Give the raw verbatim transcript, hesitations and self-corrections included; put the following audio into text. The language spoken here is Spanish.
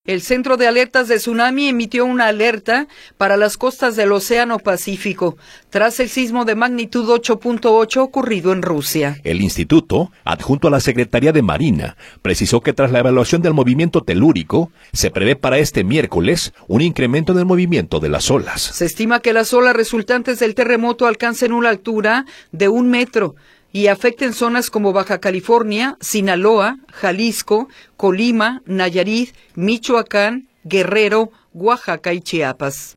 El Centro de Alertas de Tsunami emitió una alerta para las costas del Océano Pacífico, tras el sismo de magnitud ocho punto ocho ocurrido en Rusia. El instituto, adjunto a la Secretaría de Marina, precisó que tras la evaluación del movimiento telúrico, se prevé para este miércoles un incremento del movimiento de las olas. Se estima que las olas resultantes del terremoto alcancen una altura de un metro y afecten zonas como Baja California, Sinaloa, Jalisco, Colima, Nayarit, Michoacán, Guerrero, Oaxaca y Chiapas.